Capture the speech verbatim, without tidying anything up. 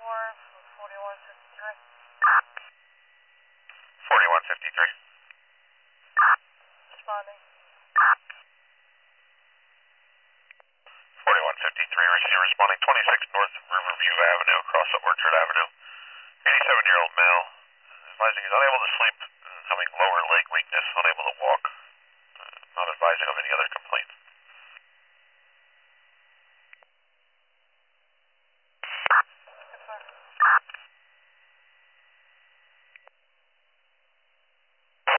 four, forty-one fifty-three. forty-one fifty-three. Responding. forty-one fifty-three, receiver responding, twenty-six North Riverview Avenue, across the Orchard Avenue. eighty-seven-year-old male, advising he's unable to sleep, having lower leg weakness, unable to walk. Not advising of any other complaints.